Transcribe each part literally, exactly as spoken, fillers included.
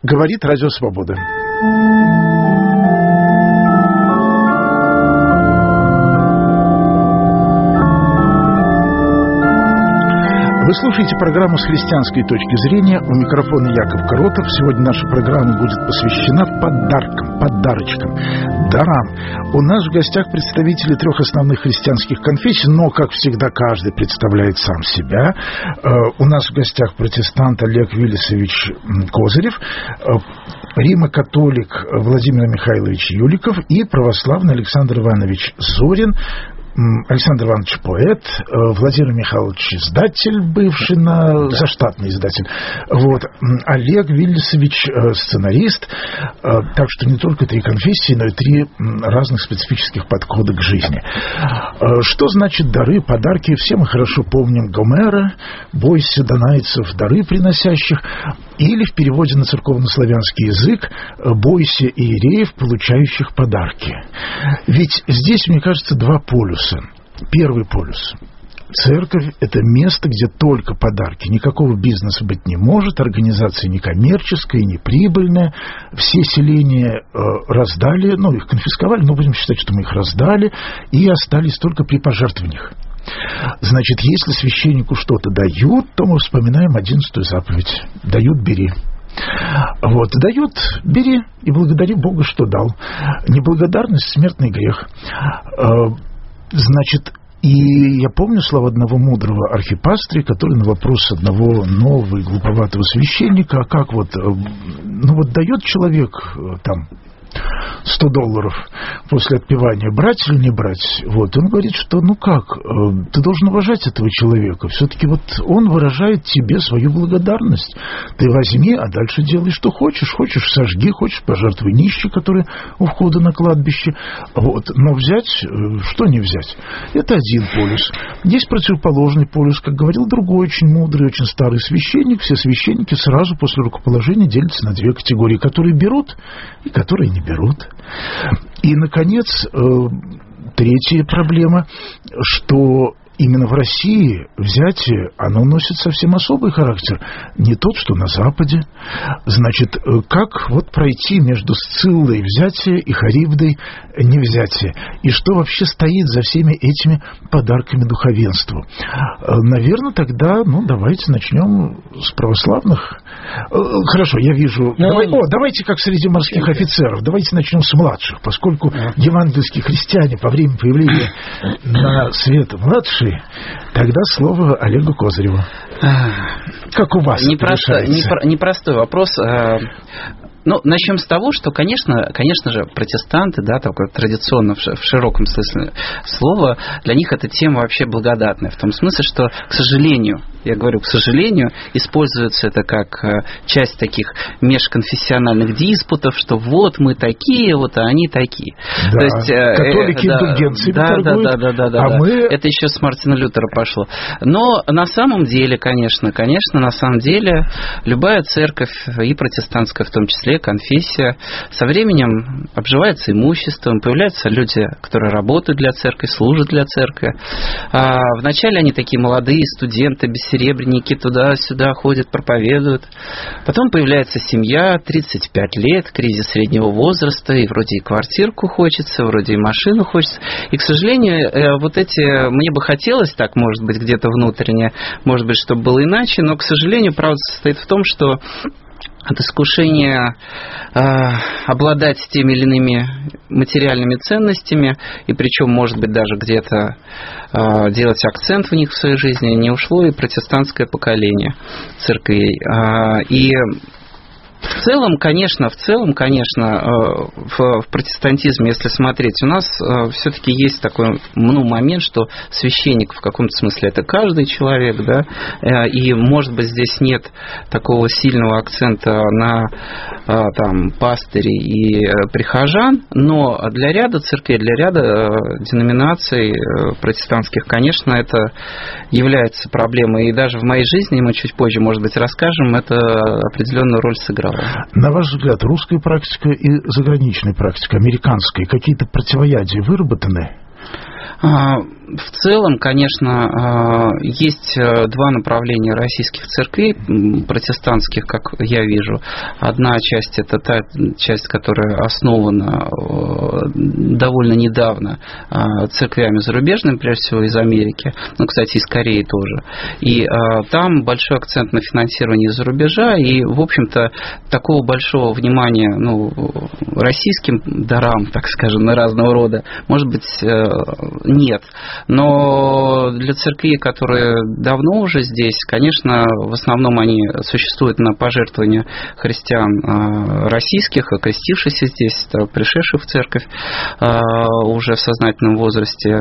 Говорит Радио Свобода. Вы слушаете программу «С христианской точки зрения». У микрофона Яков Коротов. Сегодня наша программа будет посвящена подаркам, подарочкам, дарам. У нас в гостях представители трех основных христианских конфессий, но, как всегда, каждый представляет сам себя. У нас в гостях протестант Олег Виллисович Козырев, римо-католик Владимир Михайлович Юликов и православный Александр Иванович Зорин. Александр Иванович поэт, Владимир Михайлович издатель, бывший на... да. заштатный издатель, вот. Олег Виллисович сценарист, так что не только три конфессии, но и три разных специфических подхода к жизни. Что значит дары, подарки? Все мы хорошо помним Гомера, «Бойся донайцев, дары приносящих», или в переводе на церковнославянский язык «Бойся иереев, получающих подарки». Ведь здесь, мне кажется, два полюса. Первый полюс. Церковь – это место, где только подарки. Никакого бизнеса быть не может, организация не коммерческая, не прибыльная. Все селения э, раздали, ну, их конфисковали, но будем считать, что мы их раздали, и остались только при пожертвованиях. Значит, если священнику что-то дают, то мы вспоминаем одиннадцатую заповедь. Дают – бери. Вот, дают, бери, и благодари Бога, что дал. Неблагодарность – смертный грех. Значит, и я помню слова одного мудрого архипастыря, который на вопрос одного нового и глуповатого священника, а как вот, ну вот дает человек там сто долларов после отпевания, брать или не брать? Вот, он говорит, что ну как, ты должен уважать этого человека. Все-таки вот он выражает тебе свою благодарность. Ты возьми, а дальше делай, что хочешь. Хочешь, сожги, хочешь, пожертвуй нищие, которые у входа на кладбище. Вот. Но взять, что не взять? Это один полюс. Есть противоположный полюс, как говорил другой очень мудрый, очень старый священник. Все священники сразу после рукоположения делятся на две категории, которые берут и которые не берут. И, наконец, третья проблема, что именно в России взятие, оно носит совсем особый характер. Не тот, что на Западе. Значит, как вот пройти между Сциллой взятие и Харибдой невзятие? И что вообще стоит за всеми этими подарками духовенству? Наверное, тогда, ну, давайте начнем с православных. Хорошо, я вижу... Ну, Давай, о, давайте как среди морских офицеров. Давайте начнем с младших, поскольку евангельские христиане по времени появления на свет младшие. Тогда слово Олегу Козыреву. Как у вас Непростой, непро, непростой вопрос. Ну, начнем с того, что, конечно, конечно же, протестанты, да, такое традиционно в широком смысле слова, для них эта тема вообще благодатная. В том смысле, что, к сожалению, я говорю, к сожалению, используется это как часть таких межконфессиональных диспутов, что вот мы такие, вот а они такие. Да, то есть, католики э, индульгенциями да, торгуют, да, да, да, да, а да. мы... Это еще с Мартина Лютера пошло. Но на самом деле, конечно, конечно, на самом деле, любая церковь, и протестантская в том числе, конфессия, со временем обживается имуществом, появляются люди, которые работают для церкви, служат для церкви. А вначале они такие молодые студенты, бессеребренники, туда-сюда ходят, проповедуют. Потом появляется семья, тридцать пять лет, кризис среднего возраста, и вроде и квартирку хочется, вроде и машину хочется. И, к сожалению, вот эти... Мне бы хотелось так, может быть, где-то внутренне, может быть, чтобы было иначе, но, к сожалению, правда состоит в том, что от искушения э, обладать теми или иными материальными ценностями, и причем, может быть, даже где-то э, делать акцент в них в своей жизни, не ушло и протестантское поколение церквей. Э, и В целом, конечно, в целом, конечно, в, в протестантизме, если смотреть, у нас все-таки есть такой, ну, момент, что священник в каком-то смысле это каждый человек, да, и, может быть, здесь нет такого сильного акцента на там пастырей и прихожан, но для ряда церквей, для ряда деноминаций протестантских, конечно, это является проблемой, и даже в моей жизни, мы чуть позже, может быть, расскажем, это определенную роль сыграло. На ваш взгляд, русская практика и заграничная практика, американская, какие-то противоядия выработаны? А, в целом, конечно, есть два направления российских церквей протестантских, как я вижу. Одна часть – это та часть, которая основана довольно недавно церквями зарубежными, прежде всего из Америки, ну, кстати, из Кореи тоже. И там большой акцент на финансирование из-за рубежа, и, в общем-то, такого большого внимания, ну, российским дарам, так скажем, на разного рода, может быть, нет. Но для церквей, которые давно уже здесь, конечно, в основном они существуют на пожертвования христиан российских, окрестившихся здесь, пришедших в церковь уже в сознательном возрасте.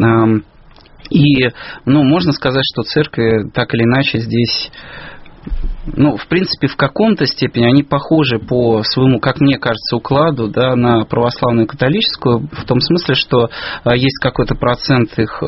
И, ну, можно сказать, что церкви так или иначе здесь... Ну, в принципе, в каком-то степени они похожи по своему, как мне кажется, укладу, да, на православную и католическую, в том смысле, что а, есть какой-то процент их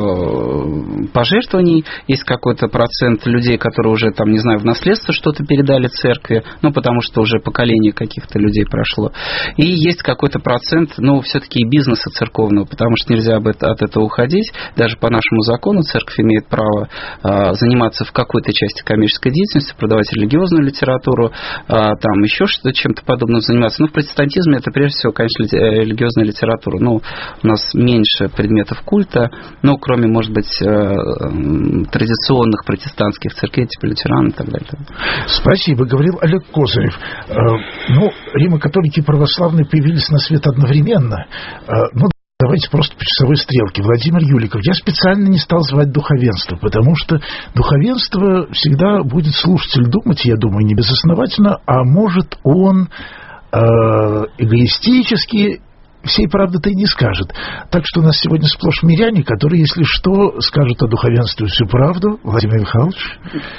э, пожертвований, есть какой-то процент людей, которые уже, там, не знаю, в наследство что-то передали церкви, ну, потому что уже поколение каких-то людей прошло. И есть какой-то процент, ну, все-таки и бизнеса церковного, потому что нельзя от этого уходить. Даже по нашему закону церковь имеет право э, заниматься в какой-то части коммерческой деятельности, продавать религиозную литературу, там еще что-то, чем-то подобным заниматься. Ну, в протестантизме это, прежде всего, конечно, религиозная литература. Ну, у нас меньше предметов культа, ну, кроме, может быть, традиционных протестантских церквей, типа лютеран и так далее. Спасибо. Говорил Олег Козырев. Ну, римо-католики и православные появились на свет одновременно. Ну, давайте просто по часовой стрелке. Владимир Юликов. Я специально не стал звать духовенство, потому что духовенство всегда будет слушатель думать, я думаю, не безосновательно, а может он э, эгоистически всей правды-то и не скажет. Так что у нас сегодня сплошь миряне, которые, если что, скажут о духовенстве всю правду. Владимир Михайлович.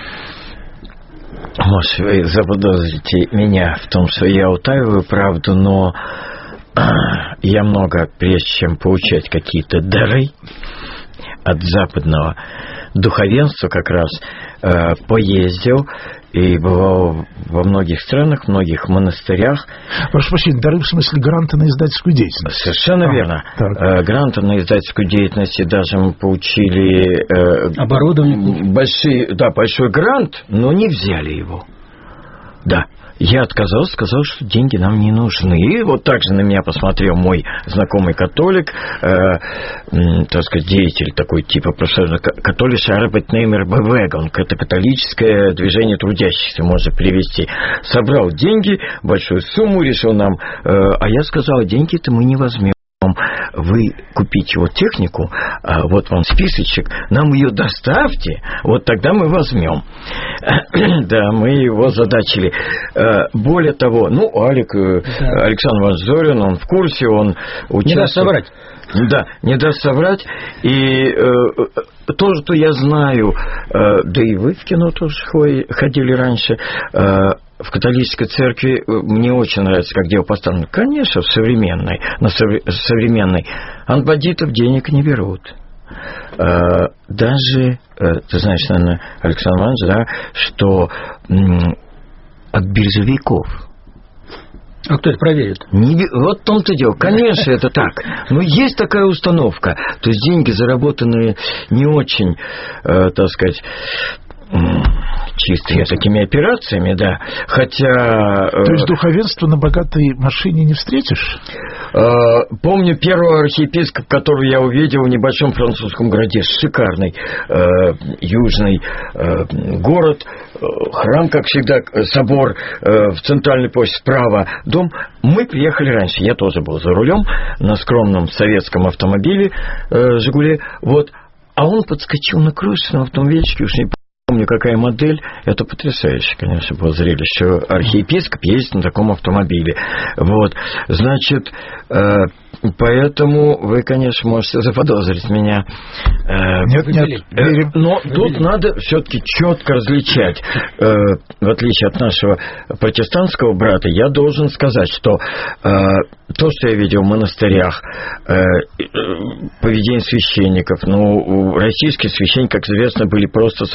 Может, вы заподозрите меня в том, что я утаиваю правду, но я много, прежде чем получать какие-то дары от западного духовенства, как раз э, поездил и бывал во многих странах, в многих монастырях. Прошу прощения, дары в смысле гранта на издательскую деятельность? Совершенно а, верно. Э, гранты на издательскую деятельность, и даже мы получили э, оборудование. Большой, да, большой грант, но не взяли его. Да. Я отказался, сказал, что деньги нам не нужны. И вот так же на меня посмотрел мой знакомый католик, э, э, так сказать, деятель такой типа профессионального католиша Арбайтнеймер Бевегон. Это католическое движение трудящихся, можно перевести. Собрал деньги, большую сумму, решил нам, э, а я сказал, деньги-то мы не возьмем. Вы купите вот технику, вот вам списочек, нам ее доставьте, вот тогда мы возьмем. Да, мы его задачили. Более того, ну, Алик, да. Александр Иванович Зорин, он в курсе, он участвует... Не даст соврать. Да, не даст соврать. И э, то, что я знаю, э, да и вы в кино тоже ходили раньше, э, в католической церкви мне очень нравится, как дело поставлено. Конечно, в современной, на современной от бандитов денег не берут. Э, даже, э, ты знаешь, наверное, Александр Иванович, да, что э, от биржевиков. А кто это проверит? Не, вот в том-то дело. Конечно, это так. Но есть такая установка. То есть деньги, заработанные не очень, э, так сказать, чистыми такими операциями, да. Хотя... То есть духовенство на богатой машине не встретишь? Э, помню первого архиепископа, которого я увидел в небольшом французском городе. Шикарный э, южный э, город. Храм, как всегда, собор э, в центральной площади, справа дом. Мы приехали раньше. Я тоже был за рулем на скромном советском автомобиле э, «Жигули». Вот. А он подскочил на крышу на автомобильчике, уж не помню, какая модель. Это потрясающе, конечно, было зрелище. Архиепископ ездит на таком автомобиле. Вот. Значит, э, поэтому вы, конечно, можете заподозрить меня. Э, нет, нет. Э, но тут надо все-таки четко различать. Э, в отличие от нашего протестантского брата, я должен сказать, что э, то, что я видел в монастырях, э, поведение священников, ну, российские священники, как известно, были просто советского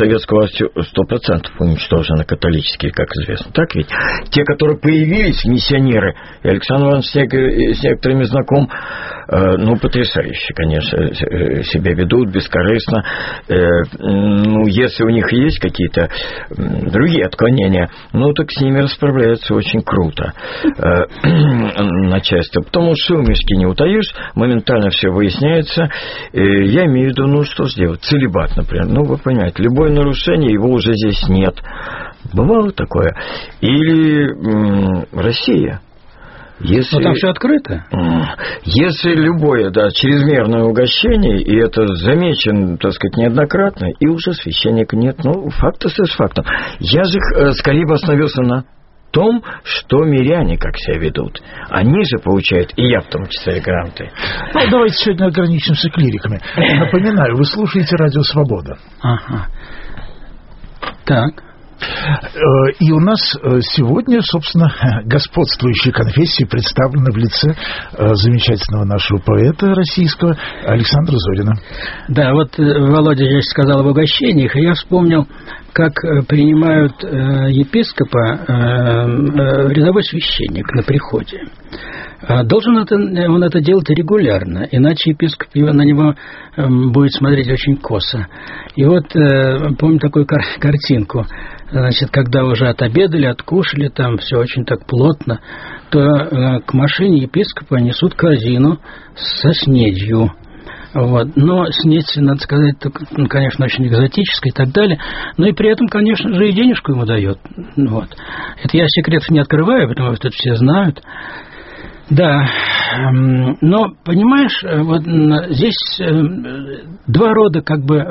полностью, сто процентов уничтожены католические, как известно. Так ведь? Те, которые появились, миссионеры, и Александр Иванович с некоторыми знаком, ну, потрясающе, конечно, себя ведут, бескорыстно. Ну, если у них есть какие-то другие отклонения, ну, так с ними расправляются очень круто начальство. Потому что шумишки не утаишь, моментально все выясняется. Я имею в виду, ну, что сделать? Целибат, например. Ну, вы понимаете, любое нарушение, его уже здесь нет. Бывало такое. Или м- Россия. Если, но там все открыто. Если любое, да, чрезмерное угощение, и это замечено, так сказать, неоднократно, и уже священника нет. Ну, факт остается фактом. Я же скорее бы остановился на том, что миряне как себя ведут. Они же получают, и я в том числе, гранты. Ну, давайте сегодня ограничимся клириками. Напоминаю, вы слушаете «Радио Свобода». Ага. Так. И у нас сегодня, собственно, господствующие конфессии представлены в лице замечательного нашего поэта российского Александра Зорина. Да, вот Володя здесь сказал об угощениях, и я вспомнил, как принимают епископа рядовой священник на приходе. Должен это, он это делать регулярно, иначе епископ на него будет смотреть очень косо. И вот помню такую кар- картинку. Значит, когда уже отобедали, откушали, там все очень так плотно, то э, к машине епископа несут корзину со снедью. Вот. Но снедь, надо сказать, ну, конечно, очень экзотическая и так далее. Но и при этом, конечно же, и денежку ему дает. Вот. Это я секретов не открываю, потому что это все знают. Да, но, понимаешь, вот здесь два рода как бы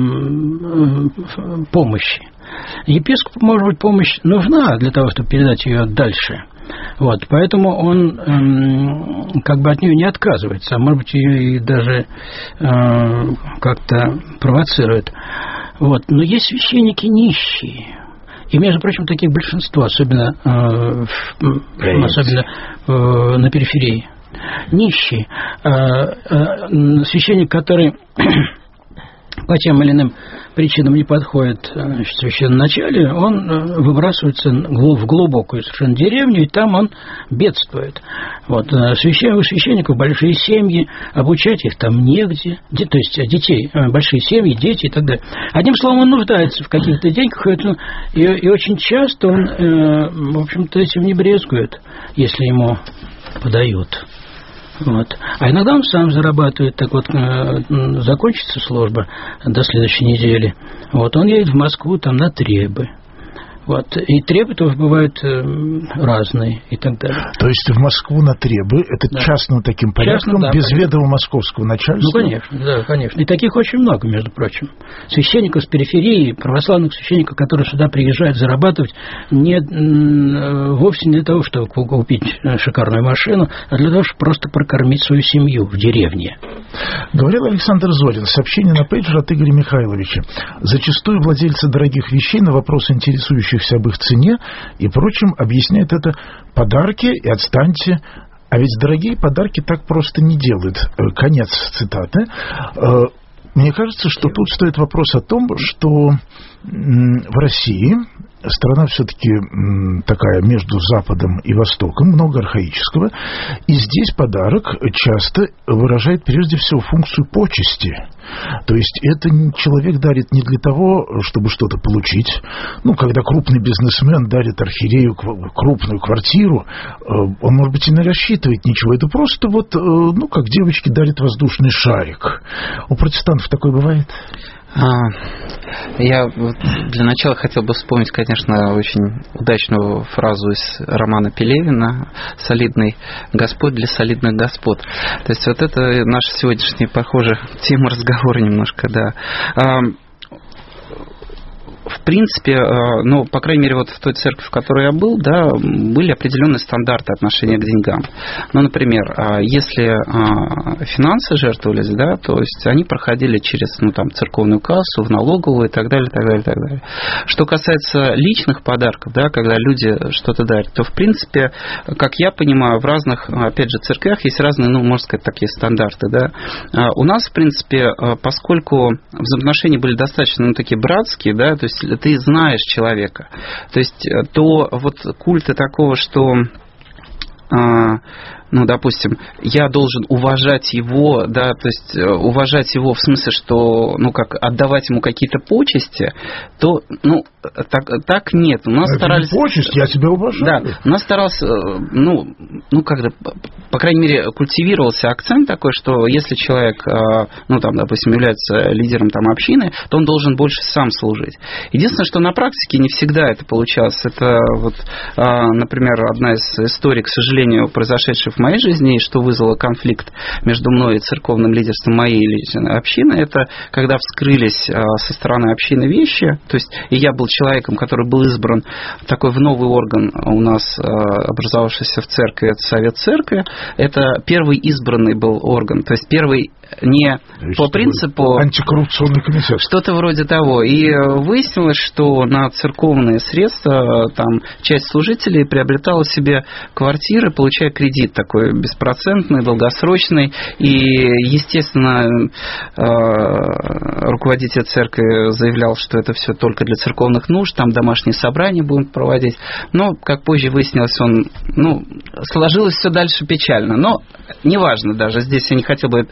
помощи. Епископу, может быть, помощь нужна для того, чтобы передать ее дальше. Вот, поэтому он эм, как бы от нее не отказывается, а может быть, ее и даже э, как-то провоцирует. Вот. Но есть священники нищие. И, между прочим, таких большинство, особенно, э, в, особенно э, на периферии. Нищие. Э, э, священник, который по тем или иным причинам не подходит в священноначале, он выбрасывается в глубокую совершенно деревню, и там он бедствует. Вот. У священников большие семьи, обучать их там негде, то есть детей, большие семьи, дети и так далее. Одним словом, он нуждается в каких-то деньгах, и, и очень часто он, в общем-то, этим не брезгует, если ему подают. Вот. А иногда он сам зарабатывает, так вот, закончится служба до следующей недели. Вот, он едет в Москву там на требы. Вот. И требы тоже бывают э, разные и так далее. То есть в Москву на требы, это да. частным таким порядком, Частно, да, без конечно. ведома московского начальства? Ну, конечно, да, конечно. И таких очень много, между прочим. Священников с периферии, православных священников, которые сюда приезжают зарабатывать не, вовсе не для того, чтобы купить шикарную машину, а для того, чтобы просто прокормить свою семью в деревне. Говорил Александр Зорин. Сообщение на пейджер от Игоря Михайловича. Зачастую владельцы дорогих вещей на вопросы интересующих об их цене и прочем объясняют это подарки и отстаньте. А ведь дорогие подарки так просто не делают. Конец цитаты. Мне кажется, что тут стоит вопрос о том, что в России страна все-таки такая между Западом и Востоком, много архаического, и здесь подарок часто выражает прежде всего функцию почести. То есть это человек дарит не для того, чтобы что-то получить. Ну, когда крупный бизнесмен дарит архиерею крупную квартиру, он, может быть, и не рассчитывает ничего. Это просто вот, ну, как девочки дарят воздушный шарик. У протестантов такое бывает? Я для начала хотел бы вспомнить, конечно, очень удачную фразу из романа Пелевина «Солидный Господь для солидных господ». То есть вот это наша сегодняшняя, похоже, тема разговора немножко, да. В принципе, ну, по крайней мере, вот в той церкви, в которой я был, да, были определенные стандарты отношения к деньгам. Ну, например, если финансы жертвовались, да, то есть они проходили через, ну, там, церковную кассу, в налоговую и так далее, так далее, так далее. Что касается личных подарков, да, когда люди что-то дарят, то, в принципе, как я понимаю, в разных, опять же, церквях есть разные, ну, можно сказать, такие стандарты, да. У нас, в принципе, поскольку взаимоотношения были достаточно, ну, такие братские, да, то есть есть ты знаешь человека. То есть то вот культа такого, что... ну, допустим, я должен уважать его, да, то есть уважать его в смысле, что, ну, как отдавать ему какие-то почести, то, ну, так, так нет. У нас это старались... не почесть, я тебя уважаю. Да, у нас старался, ну, ну, когда, по крайней мере, культивировался акцент такой, что если человек, ну, там, допустим, является лидером там общины, то он должен больше сам служить. Единственное, что на практике не всегда это получалось. Это вот, например, одна из историй, к сожалению, произошедшая в моей жизни, и что вызвало конфликт между мной и церковным лидерством моей общины, это когда вскрылись со стороны общины вещи, то есть и я был человеком, который был избран такой в новый орган у нас, образовавшийся в церкви, это Совет Церкви, это первый избранный был орган, то есть первый не по принципу... Антикоррупционный комитет. Что-то вроде того. И выяснилось, что на церковные средства там часть служителей приобретала себе квартиры, получая кредит такой беспроцентный, долгосрочный. И, естественно, руководитель церкви заявлял, что это все только для церковных нужд, там домашние собрания будем проводить. Но, как позже выяснилось, он, ну, сложилось все дальше печально. Но неважно даже, здесь я не хотел бы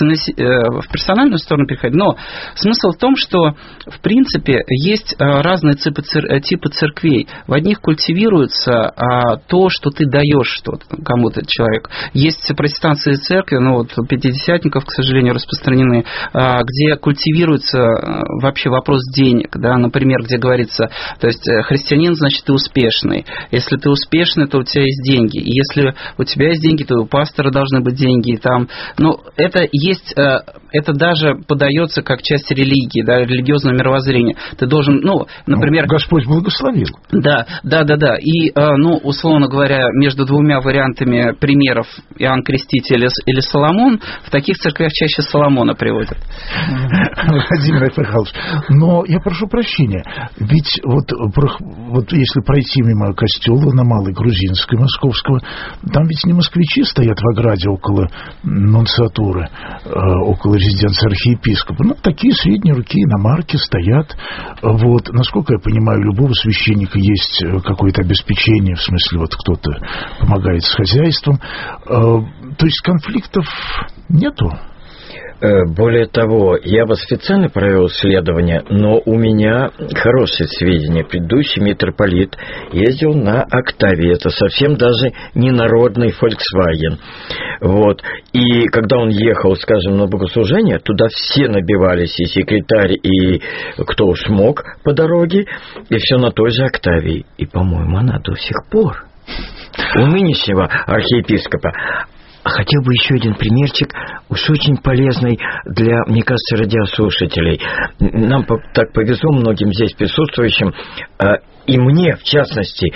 в персональную сторону переходить, но смысл в том, что в принципе есть разные типы, типы церквей. В одних культивируется то, что ты даешь что-то кому-то человеку. Есть протестантские церкви, ну вот у пятидесятников, к сожалению, распространены, где культивируется вообще вопрос денег, да, например, где говорится, то есть христианин, значит, ты успешный. Если ты успешный, то у тебя есть деньги. И если у тебя есть деньги, то у пастора должны быть деньги. И там, ну, это есть, это даже подается как часть религии, да, религиозного мировоззрения. Ты должен, ну, например... Ну, Господь благословил. Да, да, да, да. И, ну, условно говоря, между двумя вариантами примеров Иоанн Креститель или Соломон, в таких церквях чаще Соломона приводят. Владимир Михайлович, но я прошу прощения, ведь вот, вот если пройти мимо костела на Малой Грузинской, Московского, там ведь не москвичи стоят в ограде около нунциатуры, около резиденции архиепископа. Ну, такие средние руки иномарки стоят. Вот. Насколько я понимаю, у любого священника есть какое-то обеспечение, в смысле, вот кто-то помогает с хозяйством. То есть конфликтов нету? Более того, я бы специально провел исследование, но у меня хорошие сведения. Предыдущий митрополит ездил на Октавии. Это совсем даже не народный Volkswagen. Вот. И когда он ехал, скажем, на богослужение, туда все набивались, и секретарь, и кто уж мог по дороге, и все на той же Октавии. И, по-моему, она до сих пор у нынешнего архиепископа. Хотел бы еще один примерчик, уж очень полезный для, мне кажется, радиослушателей. Нам так повезло многим здесь присутствующим, и мне, в частности,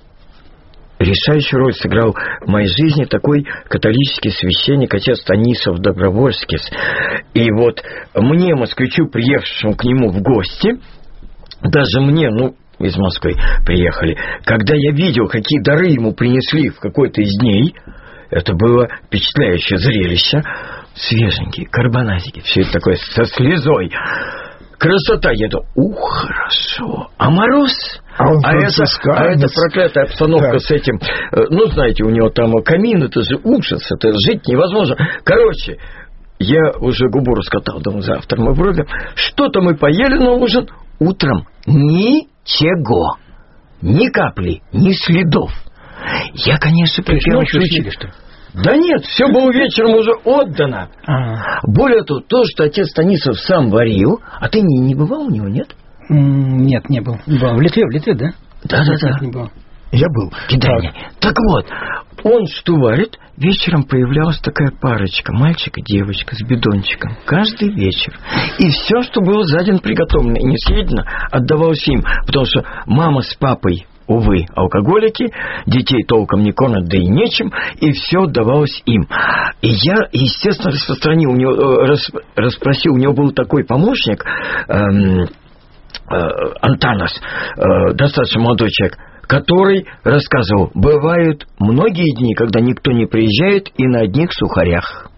решающую роль сыграл в моей жизни такой католический священник, отец Станисов Добровольскис. И вот мне, москвичу, приехавшему к нему в гости, даже мне, ну, из Москвы приехали, когда я видел, какие дары ему принесли в какой-то из дней, это было впечатляющее зрелище. Свеженькие, карбоназики, все это такое со слезой. Красота, я думаю, ух, хорошо. А мороз? А, он а, это, а это проклятая обстановка, да, с этим. Ну, знаете, у него там камин, это же ужас, это жить невозможно. Короче, я уже губу раскатал, думаю, завтра мы врубим. Что-то мы поели на ужин утром. Ничего. Ни капли, ни следов. Я, конечно, припер... что? Да нет, все было вечером уже отдано. А-а-а. Более того, то, что отец Станисов сам варил, а ты не, не бывал у него, нет? Нет, не был. Не был. В Литве, в Литве, да? Да-да-да. Не был. Я был. Кидание. Так вот, он что варит, вечером появлялась такая парочка, мальчик и девочка с бидончиком, каждый вечер. И все, что было за день приготовлено и не съедено, отдавалось им, потому что мама с папой, увы, алкоголики, детей толком не кормят, да и нечем, и все отдавалось им. И я, естественно, распространил, у него, рас, расспросил, у него был такой помощник, эм, э, Антанас, э, достаточно молодой человек, который рассказывал, бывают многие дни, когда никто не приезжает и на одних сухарях.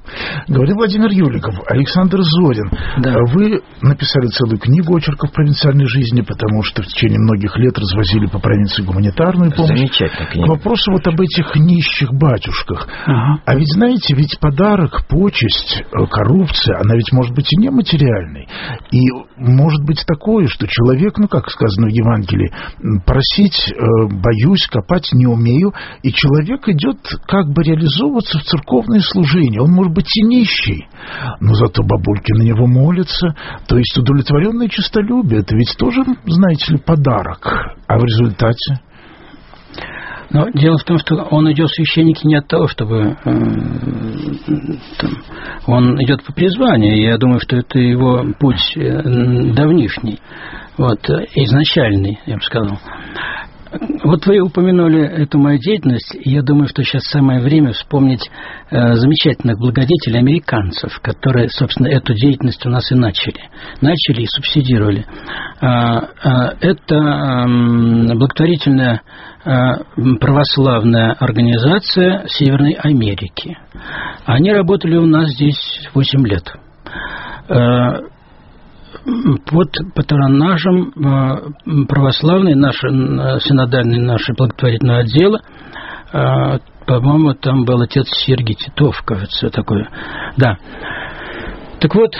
Говорил Владимир Юликов. Александр Зорин, Да. вы написали целую книгу очерков провинциальной жизни, потому что в течение многих лет развозили по провинции гуманитарную помощь. Замечательная книга. К вопросу вот об этих нищих батюшках. Ага. А ведь, знаете, ведь подарок, почесть, э, коррупция, она ведь может быть и нематериальной. И может быть такое, что человек, ну, как сказано в Евангелии, м, просить э, боюсь, копать не умею, и человек идет как бы реализовываться в церковное служение. Он может быть и нищий, но зато бабульки на него молятся. То есть удовлетворенное честолюбие, это ведь тоже, знаете ли, подарок. А в результате... Но дело в том, что он идет в священники не от того, чтобы... Э, там, он идет по призванию, и я думаю, что это его путь э, давнишний, вот, э, изначальный, я бы сказал. Вот вы упомянули эту мою деятельность, и я думаю, что сейчас самое время вспомнить э, замечательных благодетелей американцев, которые, собственно, эту деятельность у нас и начали. Начали и субсидировали. А, а, это э, благотворительная э, православная организация Северной Америки. Они работали у нас здесь восемь лет. Э, под патронажем православной, нашей, синодальной нашей благотворительного отдела, по-моему, там был отец Сергий Титов, кажется, такое. Да. Так вот,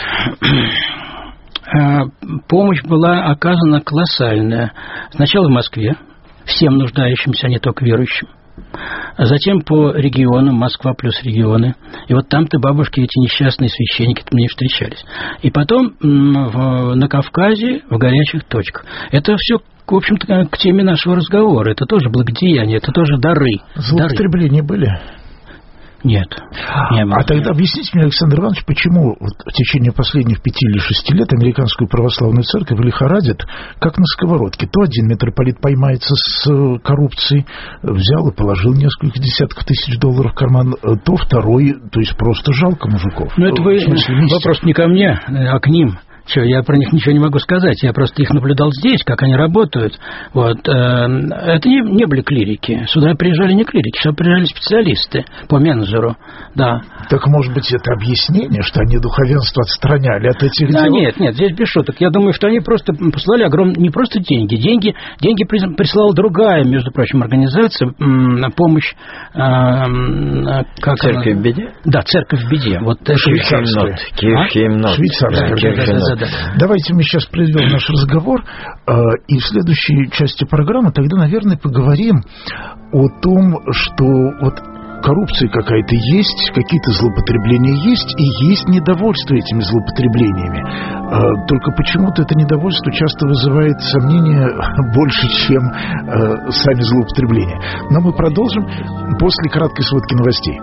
помощь была оказана колоссальная. Сначала в Москве, всем нуждающимся, а не только верующим. А затем по регионам, Москва плюс регионы. И вот там-то бабушки, эти несчастные священники мне встречались. И потом в, на Кавказе, в горячих точках. Это все, в общем-то, к теме нашего разговора. Это тоже благодеяние, это тоже дары. Злоупотребления дары. Были? Нет. Не было, а тогда нет. объясните мне, Александр Иванович, почему вот в течение последних пяти или шести лет американскую православную церковь лихорадит, как на сковородке. То один митрополит поймается с коррупцией, взял и положил несколько десятков тысяч долларов в карман, то второй, то есть просто жалко мужиков. Ну, это вы, вопрос не ко мне, а к ним. Че, я про них ничего не могу сказать. Я просто их наблюдал здесь, как они работают. Вот. Это не, не были клирики. Сюда приезжали не клирики, сюда приезжали специалисты по менеджеру. Да. Так, может быть, это объяснение, что они духовенство отстраняли от этих да, дел? Нет, нет, здесь без шуток. Я думаю, что они просто послали огромные... Не просто деньги. Деньги, деньги прислала другая, между прочим, организация, на помощь... Как Церковь она? в беде? Да, Церковь в беде. Вот Швейцарская. А? Швейцарская. Да, да, да, да. Давайте мы сейчас произведем наш разговор, э, и в следующей части программы тогда, наверное, поговорим о том, что вот коррупция какая-то есть, какие-то злоупотребления есть, и есть недовольство этими злоупотреблениями. Э, только почему-то это недовольство часто вызывает сомнения больше, чем э, сами злоупотребления. Но мы продолжим после краткой сводки новостей.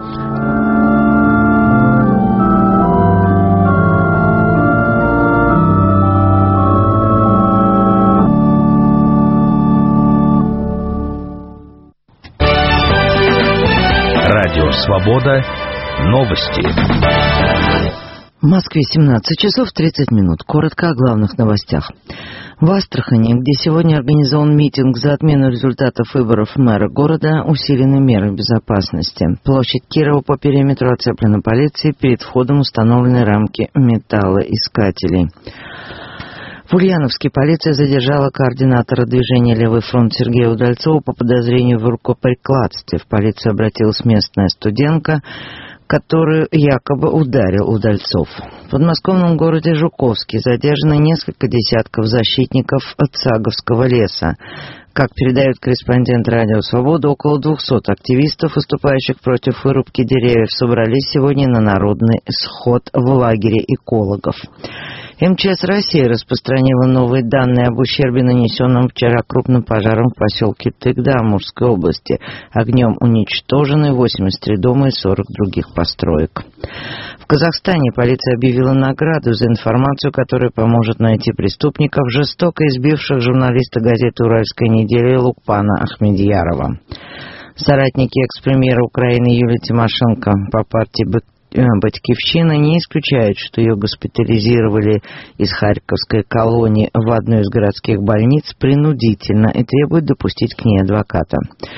Свобода. Новости. В Москве семнадцать часов тридцать минут. Коротко о главных новостях. В Астрахани, где сегодня организован митинг за отмену результатов выборов мэра города, усилены меры безопасности. Площадь Кирова по периметру оцеплена полицией, перед входом установлены рамки металлоискателей. В Ульяновске полиция задержала координатора движения «Левый фронт» Сергея Удальцова по подозрению в рукоприкладстве. В полицию обратилась местная студентка, которую якобы ударил Удальцов. В подмосковном городе Жуковске задержаны несколько десятков защитников Цаговского леса. Как передает корреспондент «Радио Свобода», около двухсот активистов, выступающих против вырубки деревьев, собрались сегодня на народный сход в лагере экологов. эм че эс России распространила новые данные об ущербе, нанесенном вчера крупным пожаром в поселке Тыгда Амурской области. Огнем уничтожены восемьдесят три дома и сорок других построек. В Казахстане полиция объявила награду за информацию, которая поможет найти преступников, жестоко избивших журналиста газеты «Уральская неделя» Лукпана Ахмедьярова. Соратники экс-премьера Украины Юлии Тимошенко по партии «Батькивщина» не исключают, что ее госпитализировали из Харьковской колонии в одну из городских больниц принудительно и требуют допустить к ней адвоката.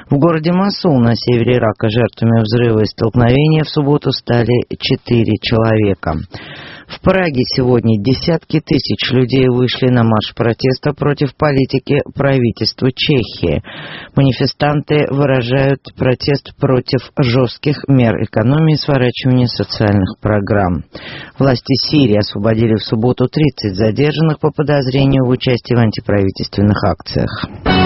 В городе Мосул на севере Ирака жертвами взрыва и столкновения в субботу стали четыре человека. В Праге сегодня десятки тысяч людей вышли на марш протеста против политики правительства Чехии. Манифестанты выражают протест против жестких мер экономии и сворачивания социальных программ. Власти Сирии освободили в субботу тридцать задержанных по подозрению в участии в антиправительственных акциях.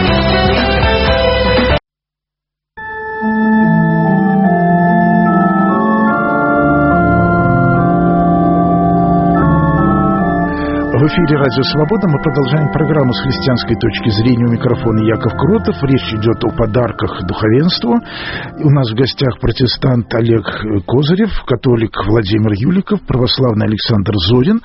В эфире «Радио Свобода». Мы продолжаем программу с христианской точки зрения. У микрофона Яков Кротов. Речь идет о подарках духовенству. У нас в гостях протестант Олег Козырев, католик Владимир Юликов, православный Александр Зорин.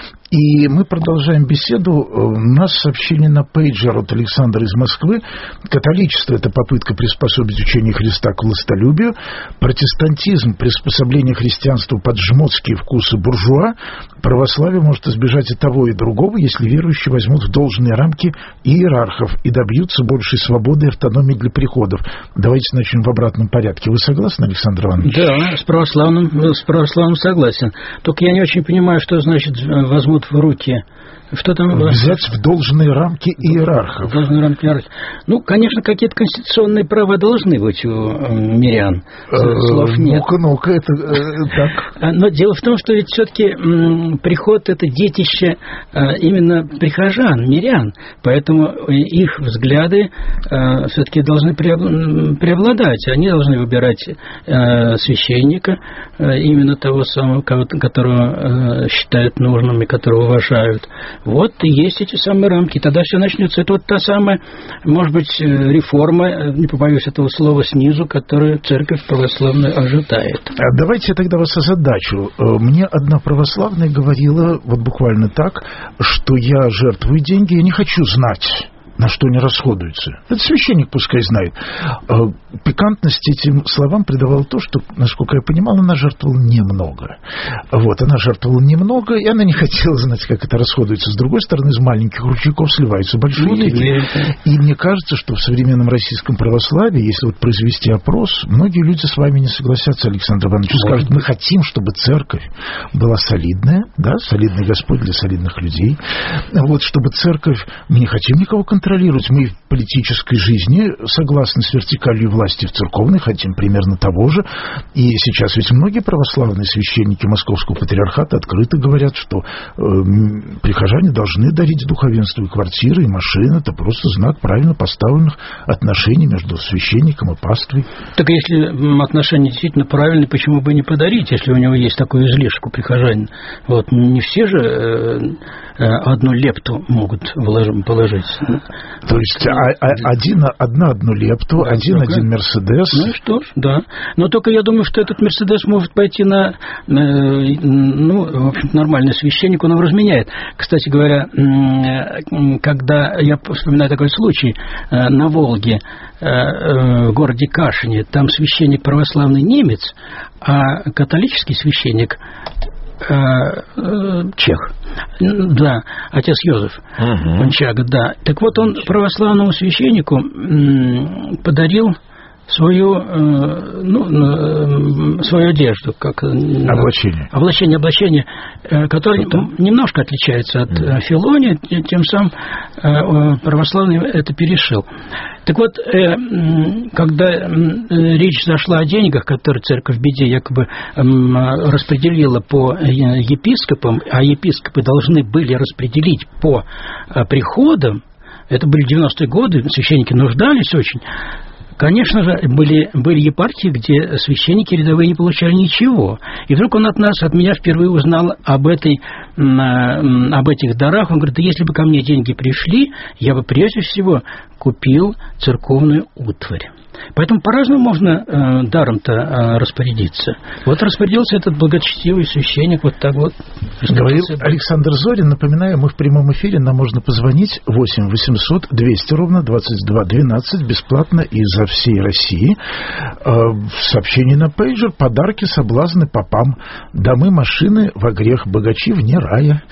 И мы продолжаем беседу. У нас сообщение на пейджер от Александра из Москвы. Католичество – это попытка приспособить учение Христа к властолюбию. Протестантизм – приспособление христианства под жмотские вкусы буржуа. Православие может избежать и того, и другого, если верующие возьмут в должные рамки иерархов и добьются большей свободы и автономии для приходов. Давайте начнем в обратном порядке. Вы согласны, Александр Иванович? Да, с православным, с православным согласен. Только я не очень понимаю, что значит возьмут в руки. Что там? Взять в должные рамки иерархов. В должные рамки иерархов. Ну, конечно, какие-то конституционные права должны быть у мирян. Слов нет. Ну-ка, ну-ка, это так. Но дело в том, что ведь все-таки приход – это детище именно прихожан, мирян. Поэтому их взгляды все-таки должны преобладать. Они должны выбирать священника, именно того самого, которого считают нужным и которого уважают. Вот и есть эти самые рамки. Тогда все начнется. Это вот та самая, может быть, реформа, не побоюсь этого слова, снизу, которую церковь православная ожидает. А давайте я тогда вас озадачу. Мне одна православная говорила, вот буквально так, что я жертвую деньги, я не хочу знать, на что они расходуются. Это священник пускай знает. Пикантность этим словам придавало то, что, насколько я понимал, она жертвовала немного. Вот, она жертвовала немного, и она не хотела знать, как это расходуется. С другой стороны, из маленьких ручейков сливаются большие реки. И мне кажется, что в современном российском православии, если вот произвести опрос, многие люди с вами не согласятся, Александр Иванович, скажут, мы хотим, чтобы церковь была солидная, да, солидный Господь для солидных людей. Вот, чтобы церковь, мы не хотим никого контролировать, контролировать. Мы в политической жизни согласны с вертикалью власти, в церковной хотим примерно того же. И сейчас ведь многие православные священники Московского патриархата открыто говорят, что э, прихожане должны дарить духовенству и квартиры, и машины. Это просто знак правильно поставленных отношений между священником и паствой. Так если отношения действительно правильные, почему бы не подарить, если у него есть такой излишек у прихожанина? Вот, не все же э, одну лепту могут положить. То есть а, а, один, одна одну лепту, да, один только один Мерседес. Ну что ж, да. Но только я думаю, что этот Мерседес может пойти на, ну, в общем, нормальный священник, он его разменяет. Кстати говоря, когда я вспоминаю такой случай на Волге, в городе Кашине, там священник православный немец, а католический священник чех. Да, отец Йозеф uh-huh. Кончага, да. Так вот, он православному священнику подарил свою, ну, свою одежду, как облачение, облачение, облачение, которое немножко отличается от mm. Филония, тем самым православный это перешил. Так вот, когда речь зашла о деньгах, которые церковь в беде якобы распределила по епископам, а епископы должны были распределить по приходам, это были девяностые годы, священники нуждались очень. Конечно же, были, были епархии, где священники рядовые не получали ничего. И вдруг он от нас, от меня впервые узнал об, этой, об этих дарах. Он говорит, да если бы ко мне деньги пришли, я бы прежде всего купил церковную утварь. Поэтому по-разному можно э, даром-то э, распорядиться. Вот распорядился этот благочестивый священник вот так вот. Говорил Александр Зорин. Напоминаю, мы в прямом эфире, нам можно позвонить восемь восемьсот двести ровно двадцать два двенадцать бесплатно изо всей России. Э, в сообщении на пейджер подарки, соблазны попам, домы, машины во грех, богачи вне рая.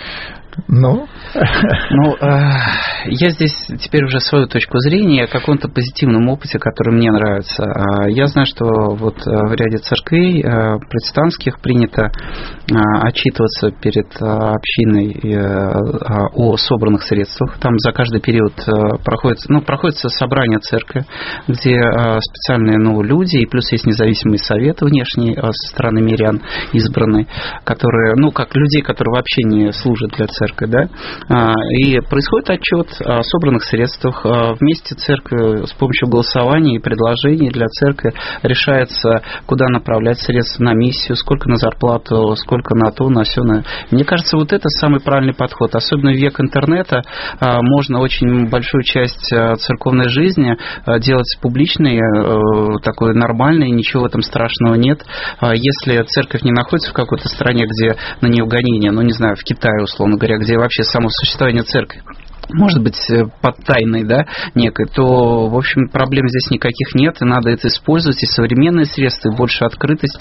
Ну? Ну, э, я здесь теперь уже свою точку зрения о каком-то позитивном опыте, который мне нравится. Я знаю, что вот в ряде церквей э, протестантских принято э, отчитываться перед э, общиной э, о собранных средствах. Там за каждый период э, проходит, ну, проходится собрание церкви, где э, специальные ну, люди, и плюс есть независимый совет внешний э, со стороны мирян избранный, которые, ну, как людей, которые вообще не служат для церкви. Церковь, да, и происходит отчет о собранных средствах. Вместе церкви с помощью голосования и предложений для церкви решается, куда направлять средства на миссию, сколько на зарплату, сколько на то, на сё. Мне кажется, вот это самый правильный подход. Особенно в век интернета можно очень большую часть церковной жизни делать публичной, такой нормальной, ничего в этом страшного нет. Если церковь не находится в какой-то стране, где на нее гонения, ну, не знаю, в Китае, условно говоря, где вообще само существование церкви может быть под тайной, да, некой, то, в общем, проблем здесь никаких нет, и надо это использовать, и современные средства, и больше открытость.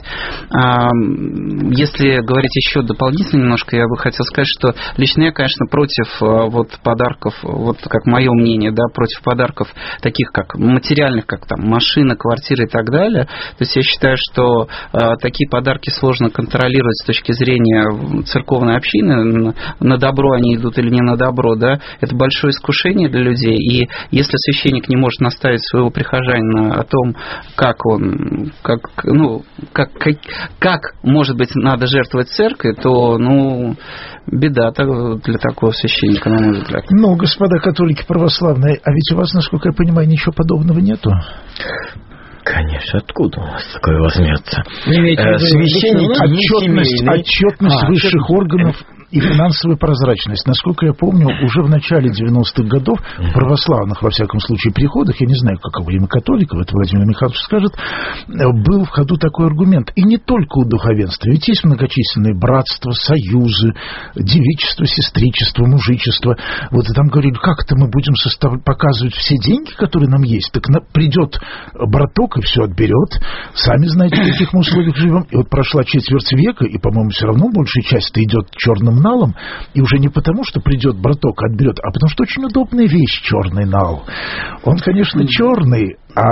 Если говорить еще дополнительно немножко, я бы хотел сказать, что лично я, конечно, против вот подарков, вот как мое мнение, да, против подарков таких, как материальных, как там машина, квартира и так далее. То есть я считаю, что такие подарки сложно контролировать с точки зрения церковной общины, на добро они идут или не на добро, да, это большое искушение для людей, и если священник не может наставить своего прихожанина о том, как он, как, ну, как, как, как, может быть, надо жертвовать церкви, то, ну, беда для такого священника, на мой взгляд. Ну, господа католики православные, а ведь у вас, насколько я понимаю, ничего подобного нету? Конечно, откуда у вас такое возьмется? Э, священники, отчетность, отчетность а, высших отчетность. органов и финансовая прозрачность. Насколько я помню, уже в начале девяностых годов в православных, во всяком случае, приходах, я не знаю, как во время католиков, это Владимир Михайлович скажет, был в ходу такой аргумент. И не только у духовенства. Ведь есть многочисленные братства, союзы, девичество, сестричество, мужичество. Вот и там говорили, как это мы будем состав... показывать все деньги, которые нам есть. Так на... придет браток и все отберет. Сами знаете, в каких мы условиях живем. И вот прошла четверть века, и, по-моему, все равно большая часть-то идет черным налом, и уже не потому, что придет браток, отберет, а потому что очень удобная вещь черный нал. Он, конечно, черный, а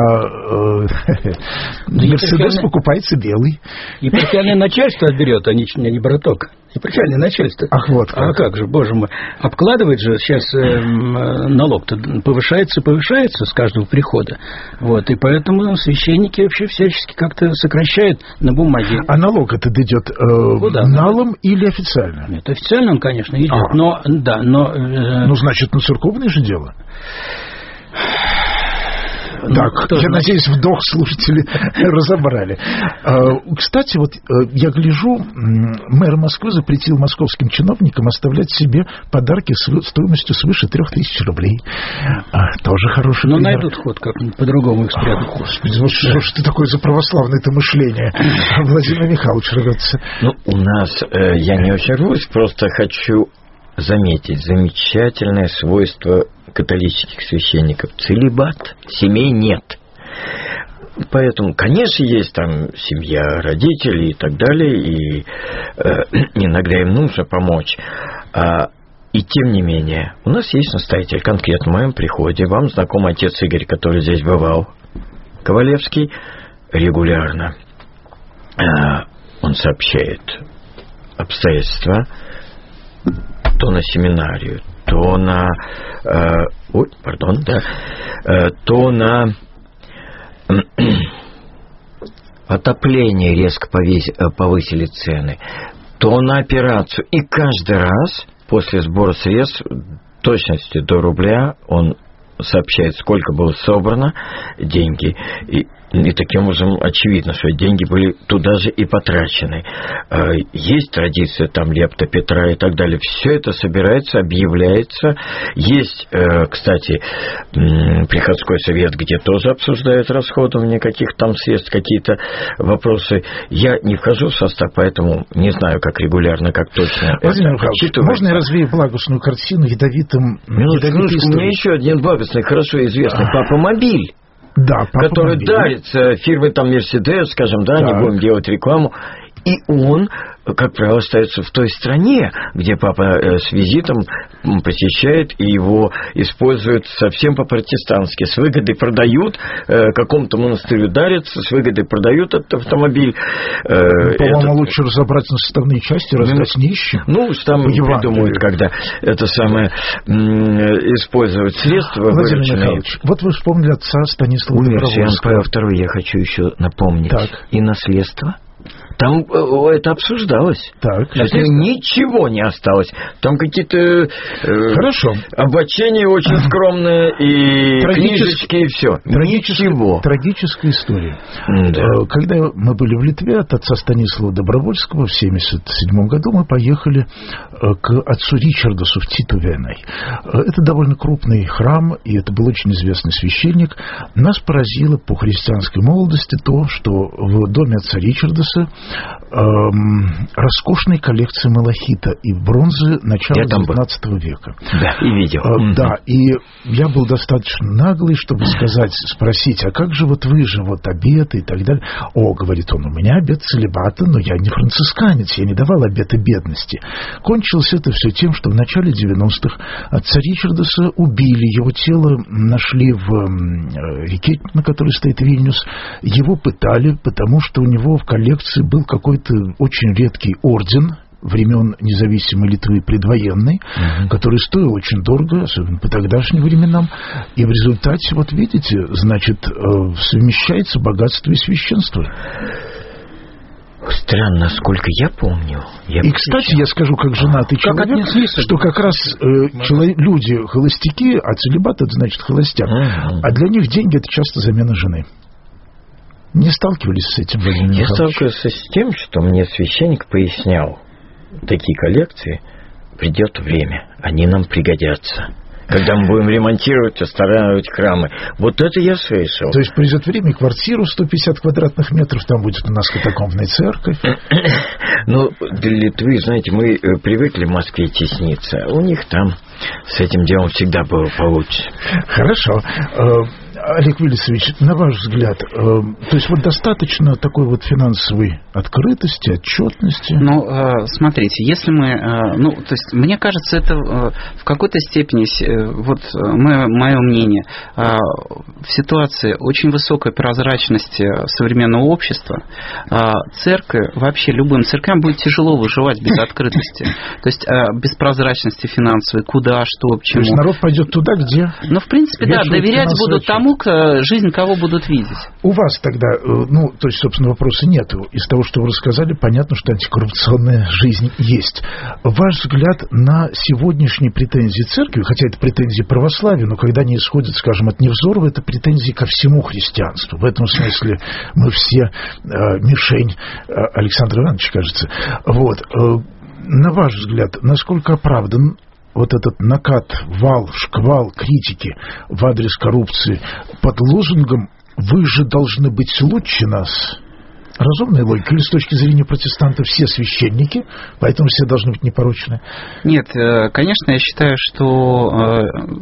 Мерседес покупается белый. Епархиальное начальство отберет, а не, не браток. Епархиальное начальство. Ах, вот как. А как же, боже мой. Обкладывает же сейчас э, налог-то повышается, повышается с каждого прихода. Вот, и поэтому священники вообще всячески как-то сокращают на бумаге. А налог этот идет э, Куда? налом или официально? Нет, официально он, конечно, идет. А. Но, да, но... Э, ну, значит, на церковное же дело. Так, ну, я надеюсь, вдох слушатели разобрали. Кстати, вот я гляжу, мэр Москвы запретил московским чиновникам оставлять себе подарки стоимостью свыше трех тысяч рублей. Тоже хороший пример. Но найдут ход, как по-другому их спрятать. Господи, вот что ж ты такое за православное-то мышление, Владимир Михайлович, рвется. Ну, у нас, э, я не очень рвусь, просто хочу заметить замечательное свойство католических священников. Целибат. Семей нет. Поэтому, конечно, есть там семья, родители и так далее, и э, иногда им нужно помочь. А, и тем не менее, у нас есть настоятель конкретно в моем приходе. Вам знаком отец Игорь, который здесь бывал, Ковалевский, регулярно. А, он сообщает обстоятельства то на семинарию, то на, э, ой, пардон, да, э, то на э, отопление резко повесили, повысили цены, то на операцию. И каждый раз после сбора средств точностью до рубля он сообщает, сколько было собрано деньги. И, и таким образом очевидно, что деньги были туда же и потрачены. Есть традиция там Лепта, Петра и так далее. Все это собирается, объявляется. Есть, кстати, приходской совет, где тоже обсуждают расходование каких там средств, какие-то вопросы. Я не вхожу в состав, поэтому не знаю, как регулярно, как точно. Владимир Михайлович, можно я развею благостную картину ядовитым... Ну, ядовитым у меня еще один благостный, хорошо известный, Папа Мобиль. Да, который дарится фирмы там Мерседес, скажем, да, так. Не будем делать рекламу. И он как правило, остается в той стране, где папа с визитом посещает, и его используют совсем по-протестантски. С выгодой продают, какому-то монастырю дарят, с выгодой продают этот автомобиль. Ну, по-моему, этот... лучше разобрать на составные части, раздать нищим. Ну, там придумают, когда это самое использовать средства. Владимир Михайлович, вот вы вспомнили отца Станислава Добровольского. Умер второй, я хочу еще напомнить. Так. И наследство. Там э, это обсуждалось. Так. Ничего не осталось. Там какие-то э, Хорошо. обочения очень скромные и Трагичес... книжечки, и все. Ничего. Трагическая история. Да. Когда мы были в Литве, от отца Станислава Добровольского в семьдесят седьмом году мы поехали к отцу Ричардасу в Титувенной. Это довольно крупный храм, и это был очень известный священник. Нас поразило по христианской молодости то, что в доме отца Ричардаса Эм, роскошной коллекции малахита и бронзы начала девятнадцатого века. Да, и видел. Э, да, и я был достаточно наглый, чтобы сказать, спросить, а как же вот вы же, вот обеты и так далее. О, говорит он, у меня обет целибата, но я не францисканец, я не давал обета бедности. Кончилось это все тем, что в начале девяностых отца Ричардаса убили, его тело нашли в реке, на которой стоит Вильнюс, его пытали, потому что у него в коллекции был какой-то очень редкий орден времен независимой Литвы предвоенный, угу. который стоил очень дорого, особенно по тогдашним временам. И в результате, вот видите, значит, совмещается богатство и священство. Странно, сколько я помню. Я и, кстати, я скажу, как женатый как человек, что как раз э, человек, люди холостяки, а целибат — это значит холостяк. Угу. А для них деньги — это часто замена жены. Не сталкивались с этим, Владимир Я Михайлович? сталкивался с тем, что мне священник пояснял, такие коллекции, придет время, они нам пригодятся. Когда мы будем ремонтировать, восстанавливать храмы. Вот это я слышал. То есть придет время, квартиру сто пятьдесят квадратных метров, там будет у нас катакомбная церковь. Ну, для Литвы, знаете, мы привыкли в Москве тесниться. У них там с этим делом всегда было получше. Хорошо. Олег Виллисович, на ваш взгляд, э, то есть вот достаточно такой вот финансовой открытости, отчетности? Ну, э, смотрите, если мы, э, ну, то есть мне кажется, это э, в какой-то степени, э, вот мое, мое мнение, э, в ситуации очень высокой прозрачности современного общества, э, церковь, вообще любым церквям будет тяжело выживать без открытости, то есть э, без прозрачности финансовой, куда, что, к чему. То есть народ пойдет туда, где... Ну, в принципе, да, доверять будут тому, жизнь кого будут видеть. У вас тогда, ну, то есть, собственно, вопроса нету. Из того, что вы рассказали, понятно, что антикоррупционная жизнь есть. Ваш взгляд на сегодняшние претензии церкви, хотя это претензии православия, но когда они исходят, скажем, от Невзорова, это претензии ко всему христианству. В этом смысле мы все э, мишень э, Александра Ивановича, кажется. Вот. Э, на ваш взгляд, насколько оправдан вот этот накат, вал, шквал критики в адрес коррупции под лозунгом «Вы же должны быть лучше нас»? Разумная логика? Или с точки зрения протестантов все священники, поэтому все должны быть непорочны? Нет, конечно, я считаю, что...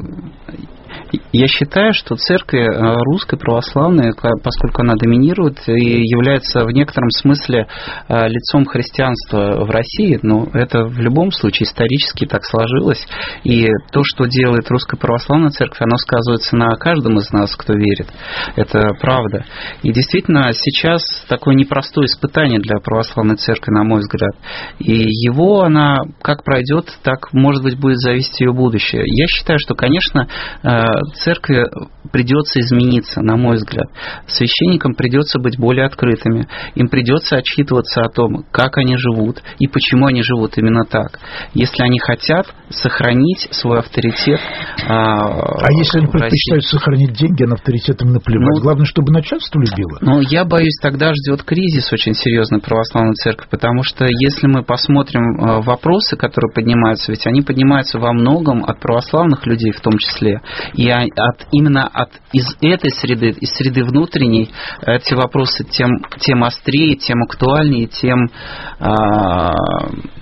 Я считаю, что церковь русской православная, поскольку она доминирует и является в некотором смысле лицом христианства в России, ну, это в любом случае исторически так сложилось. И то, что делает русская православная церковь, оно сказывается на каждом из нас, кто верит. Это правда. И действительно, сейчас такое непростое испытание для православной церкви, на мой взгляд. И его она как пройдет, так, может быть, будет зависеть ее будущее. Я считаю, что, конечно, церкви придется измениться, на мой взгляд. Священникам придется быть более открытыми. Им придется отчитываться о том, как они живут и почему они живут именно так. Если они хотят сохранить свой авторитет. А, а если они предпочитают сохранить деньги, а на авторитет им наплевать? Ну, главное, чтобы начальство любило. Ну, я боюсь, тогда ждет кризис очень серьезный православной церкви, потому что если мы посмотрим вопросы, которые поднимаются, ведь они поднимаются во многом от православных людей в том числе. И от, именно от, из этой среды, из среды внутренней, эти вопросы тем, тем острее, тем актуальнее, тем, а,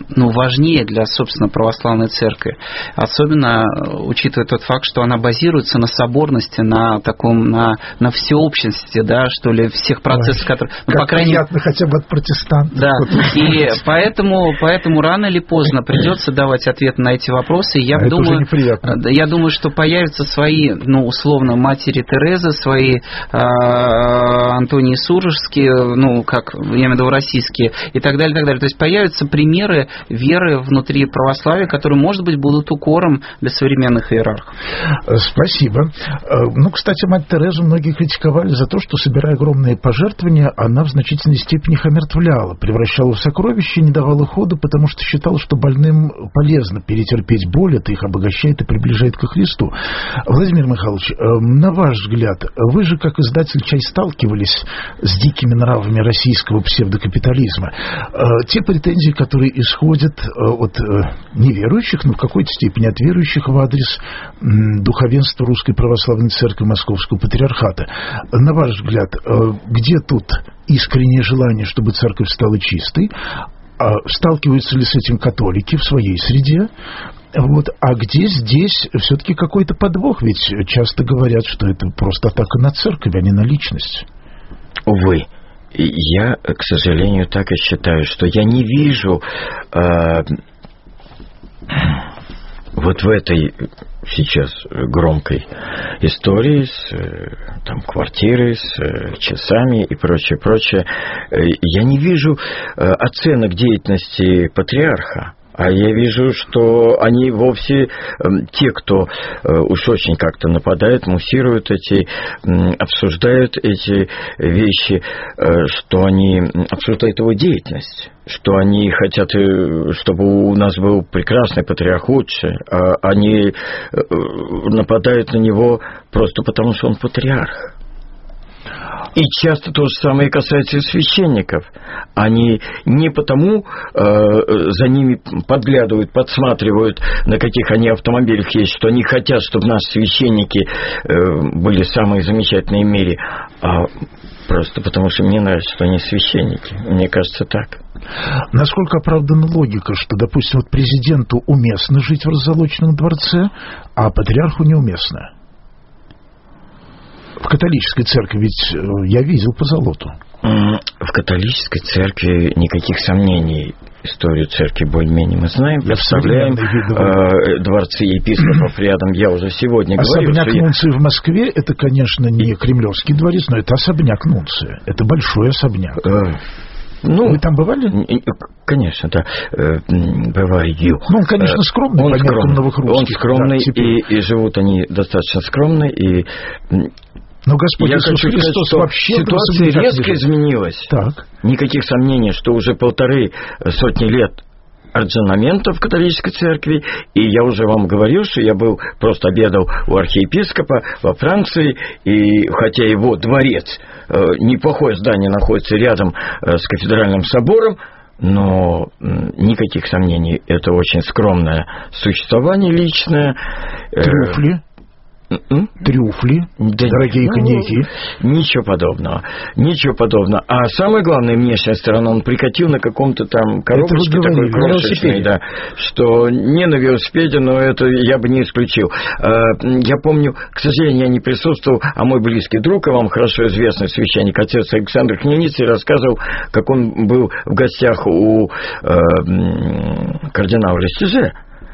ну, важнее для, собственно, православной церкви. Особенно учитывая тот факт, что она базируется на соборности, на таком, на, на всеобщности, да, что ли, всех процессов, Ой, которые... Ну, как по крайней мере, хотя бы от протестантов. Да, и поэтому, поэтому рано или поздно придется давать ответ на эти вопросы. Я а думаю, это уже неприятно. Я думаю, что появятся свои, ну, условно, матери Терезы, свои э, Антонии Сурожские, ну, как, я имею в виду, российские, и так далее, и так далее. То есть появятся примеры веры внутри православия, которые, может быть, будут укором для современных иерархов. Спасибо. Ну, кстати, мать Терезу многие критиковали за то, что, собирая огромные пожертвования, она в значительной степени их омертвляла, превращала в сокровища и не давала ходу, потому что считала, что больным полезно перетерпеть боль, это их обогащает и приближает ко Христу. Владимир Михайлович, на ваш взгляд, вы же, как издатель «Чай», сталкивались с дикими нравами российского псевдокапитализма. Те претензии, которые исходят от неверующих, но в какой-то степени от верующих в адрес духовенства Русской Православной Церкви Московского Патриархата. На ваш взгляд, где тут искреннее желание, чтобы церковь стала чистой? Сталкиваются ли с этим католики в своей среде? Вот. А где здесь все-таки какой-то подвох? Ведь часто говорят, что это просто атака на церковь, а не на личность. Увы. Я, к сожалению, так и считаю, что я не вижу э, вот в этой сейчас громкой истории с э, там, квартирой, с э, часами и прочее, прочее, э, я не вижу э, оценок деятельности патриарха. А я вижу, что они вовсе, те, кто уж очень как-то нападает, муссируют эти, обсуждают эти вещи, что они обсуждают его деятельность, что они хотят, чтобы у нас был прекрасный патриарх лучше, а они нападают на него просто потому, что он патриарх. И часто то же самое касается и священников. Они не потому э, за ними подглядывают, подсматривают, на каких они автомобилях есть, что они хотят, чтобы наши священники э, были самые замечательные в мире, а просто потому, что мне нравится, что они священники. Мне кажется, так. Насколько оправдана логика, что, допустим, вот президенту уместно жить в раззолоченном дворце, а патриарху неуместно? В католической церкви ведь я видел позолоту. В католической церкви никаких сомнений. Историю церкви более-менее мы знаем. Я представляем э, дворцы епископов рядом. Я уже сегодня особняк говорил, Особняк Нунции я... в Москве, это, конечно, не Кремлевский дворец, но это особняк Нунция. Это большой особняк. Э... Ну, вы там бывали? Конечно, да. Бываю. Ну, он, конечно, скромный, он по скромный, новых русских. Он скромный, да, и, и живут они достаточно скромно, и... Но Господь Я Иисус хочу Христос сказать, вообще... Ситуация резко изменилась. Так. Никаких сомнений, что уже полторы сотни лет ординамента в католической церкви, и я уже вам говорил, что я был, просто обедал у архиепископа во Франции, и хотя его дворец, неплохое здание, находится рядом с кафедральным собором, но никаких сомнений, это очень скромное существование личное. Трюфли. Mm-mm. Трюфли, да, дорогие ну, коньяки. Ничего подобного. Ничего подобного. А самая главная внешняя сторона, он прикатил на каком-то там коробочке такой крошечной, да, что не на велосипеде, но это я бы не исключил. Я помню, к сожалению, я не присутствовал, а мой близкий друг, и вам хорошо известный священник, отец Александр Хмельницкий, рассказывал, как он был в гостях у э, кардинала Рестиже.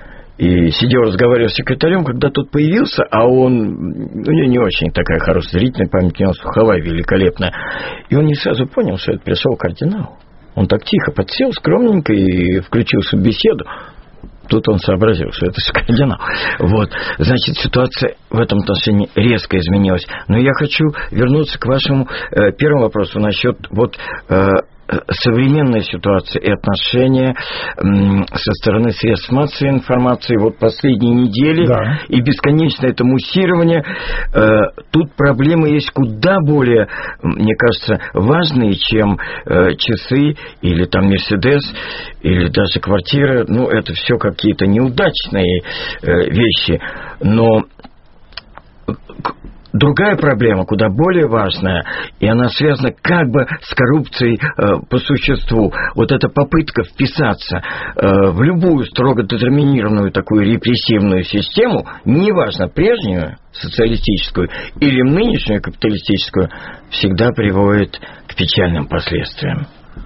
И сидел, разговаривал с секретарем, когда тот появился, а он, у него не очень такая хорошая зрительная память, у него слуховая великолепная. И он не сразу понял, что это пришел кардинал. Он так тихо подсел, скромненько, и включился в беседу. Тут он сообразил, что это кардинал. Вот. Значит, ситуация в этом отношении резко изменилась. Но я хочу вернуться к вашему э, первому вопросу насчет вот... Э, современная ситуация и отношения м, со стороны средств массовой информации вот последние недели, да. И бесконечное это муссирование, э, тут проблемы есть куда более, мне кажется, важные, чем э, часы или там Мерседес, или даже квартира. Ну, это все какие-то неудачные э, вещи. Но другая проблема, куда более важная, и она связана как бы с коррупцией э, по существу. Вот эта попытка вписаться э, в любую строго детерминированную такую репрессивную систему, неважно, прежнюю, социалистическую, или нынешнюю капиталистическую, всегда приводит к печальным последствиям.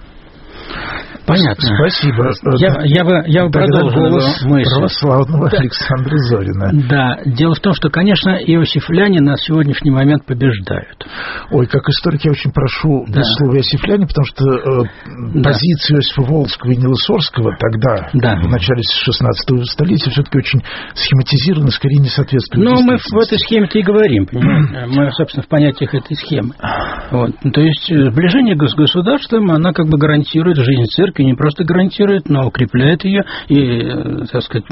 Понятно. Спасибо. Я, я бы, я бы продолжил мысль православного да. Александра Зорина. Да. Дело в том, что, конечно, иосифляне на сегодняшний момент побеждают. Ой, как историк я очень прошу да. без слова иосифляне, потому что э, да. позиции Иосифа Волоцкого и Нилы-Сорского тогда, да. в начале шестнадцатого столетия, все-таки очень схематизированы, скорее не соответствуют. Но мы в этой схеме-то и говорим, понимаете? Мы, собственно, в понятиях этой схемы. Вот. То есть сближение с государством, она как бы гарантирует жизнь церкви, не просто гарантирует, но укрепляет ее и, так сказать...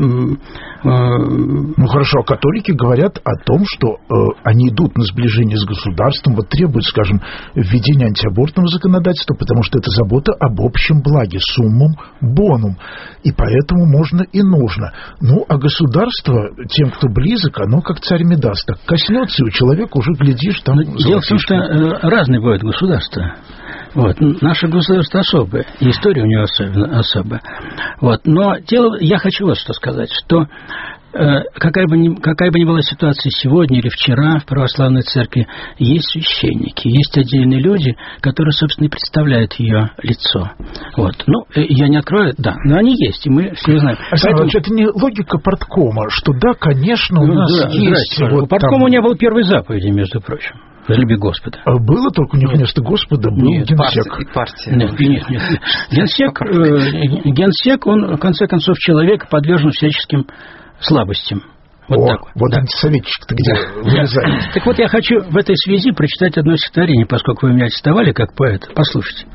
Ну, хорошо, а католики говорят о том, что э, они идут на сближение с государством, вот требуют, скажем, введения антиабортного законодательства, потому что это забота об общем благе, суммум бонум, и поэтому можно и нужно. Ну, а государство, тем, кто близок, оно как царь Мидас, так коснется, и у человека уже, глядишь, там... Дело в том, что э, разные бывают государства. Вот. Наше государство особое, и история у него особенно, особая. Вот. Но дело, я хочу вот что сказать, что э, какая, бы ни, какая бы ни была ситуация сегодня или вчера в православной церкви, есть священники, есть отдельные люди, которые, собственно, и представляют ее лицо. Вот. Ну, я не открою, да, но они есть, и мы все знаем. Поэтому... Это не логика парткома, что да, конечно, у нас да, есть... Вот парткома там... у меня был первой заповеди, между прочим. Возлюби Господа. А было только у них вместо Господа был нет, генсек. Партия. Нет, нет, нет. Генсек, э, генсек, он, в конце концов, человек подвержен всяческим слабостям. Вот О, так вот. Вот да. антисоветчик-то где вылезает. Так вот, я хочу в этой связи прочитать одно стихотворение, поскольку вы меня аттестовали как поэт. Послушайте.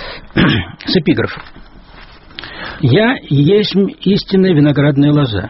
С эпиграфом. «Я есть истинная виноградная лоза».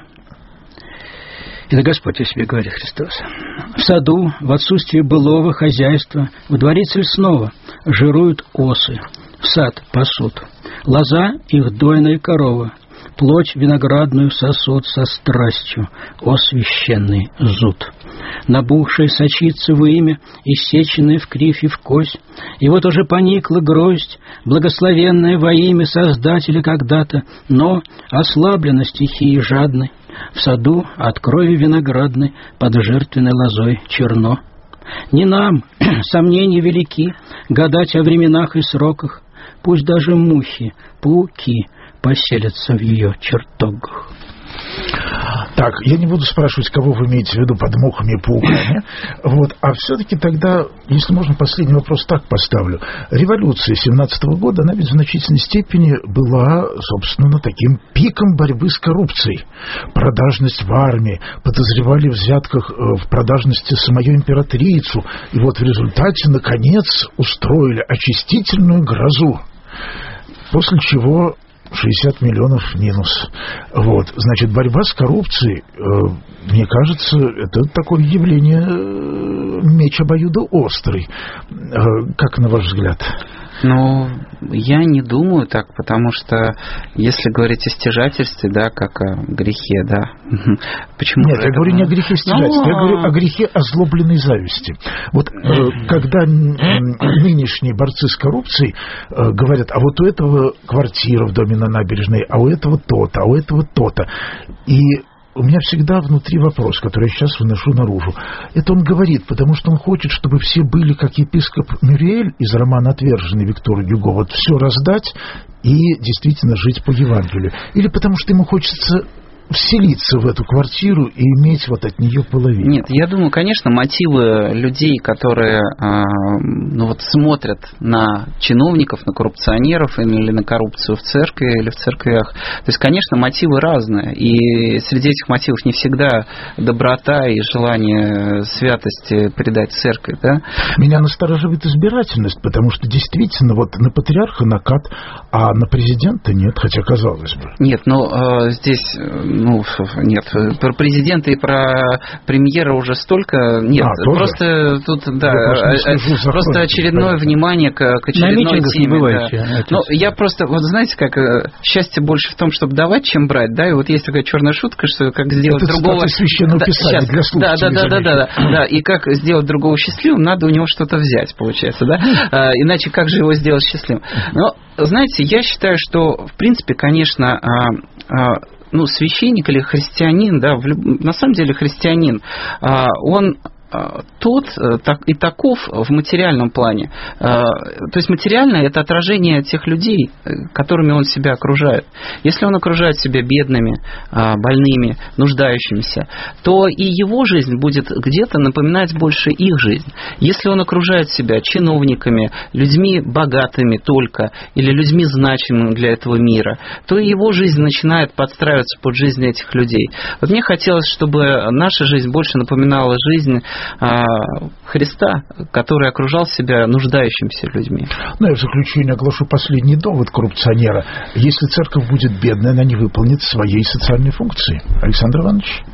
Это Господь о себе говорит, Христос. В саду, в отсутствии былого хозяйства, в дворец лесного жируют осы, в сад пасут. Лоза их дойная корова, плоть виноградную сосут со страстью, о священный зуд. Набухшая сочится в имя, иссеченная в кривь и в кость, и вот уже поникла гроздь, благословенная во имя Создателя когда-то, но ослаблена стихией жадной. В саду от крови виноградной под жертвенной лозой черно. Не нам, сомнения велики, гадать о временах и сроках, пусть даже мухи, пауки поселятся в ее чертогах. Так, я не буду спрашивать, кого вы имеете в виду под мухами и пауками. Вот. А все-таки тогда, если можно, последний вопрос так поставлю. Революция семнадцатого года, она ведь в значительной степени была, собственно, таким пиком борьбы с коррупцией. Продажность в армии, подозревали в взятках в продажности самую императрицу. И вот в результате, наконец, устроили очистительную грозу. После чего... шестьдесят миллионов минус. Вот. Значит, борьба с коррупцией, э, мне кажется, это такое явление э, меч обоюдоострый. Э, как на ваш взгляд? Ну, я не думаю так, потому что если говорить о стяжательстве, да, как о грехе, да. Почему? Нет, я говорю не о грехе стяжательства, я говорю о грехе озлобленной зависти. Вот э, когда нынешние борцы с коррупцией э, говорят, а вот у этого квартира в доме на набережной, а у этого то-то, а у этого то-то. И у меня всегда внутри вопрос, который я сейчас выношу наружу. Это он говорит, потому что он хочет, чтобы все были, как епископ Мюриэль из романа «Отверженный» Виктора Гюго, вот все раздать и действительно жить по Евангелию. Или потому что ему хочется вселиться в эту квартиру и иметь вот от нее половину. Нет, я думаю, конечно, мотивы людей, которые ну, вот, смотрят на чиновников, на коррупционеров или на коррупцию в церкви или в церквях, то есть, конечно, мотивы разные. И среди этих мотивов не всегда доброта и желание святости предать церкви. Да? Меня настораживает избирательность, потому что действительно вот на патриарха накат, а на президента нет, хотя казалось бы. Нет, но э, здесь... ну, нет, про президента и про премьера уже столько, нет, а, просто тут, да, просто очередное внимание к, к очередной теме. Да. Ну, я просто, вот знаете, как счастье больше в том, чтобы давать, чем брать, да, и вот есть такая черная шутка, что как сделать это другого... священного да, писания сейчас, для слушателей. Да, да, да, да, да, да, да, и как сделать другого счастливым, надо у него что-то взять, получается, да, а, иначе как же его сделать счастливым? Но, знаете, я считаю, что, в принципе, конечно, а, а, ну, священник или христианин, да, в люб... на самом деле христианин, а, он тот так, и таков в материальном плане. То есть материальное – это отражение тех людей, которыми он себя окружает. Если он окружает себя бедными, больными, нуждающимися, то и его жизнь будет где-то напоминать больше их жизнь. Если он окружает себя чиновниками, людьми богатыми только или людьми значимыми для этого мира, то и его жизнь начинает подстраиваться под жизнь этих людей. Вот мне хотелось, чтобы наша жизнь больше напоминала жизнь Христа, который окружал себя нуждающимися людьми. Ну, я в заключение оглашу последний довод коррупционера. Если церковь будет бедной, она не выполнит своей социальной функции. Александр Иванович?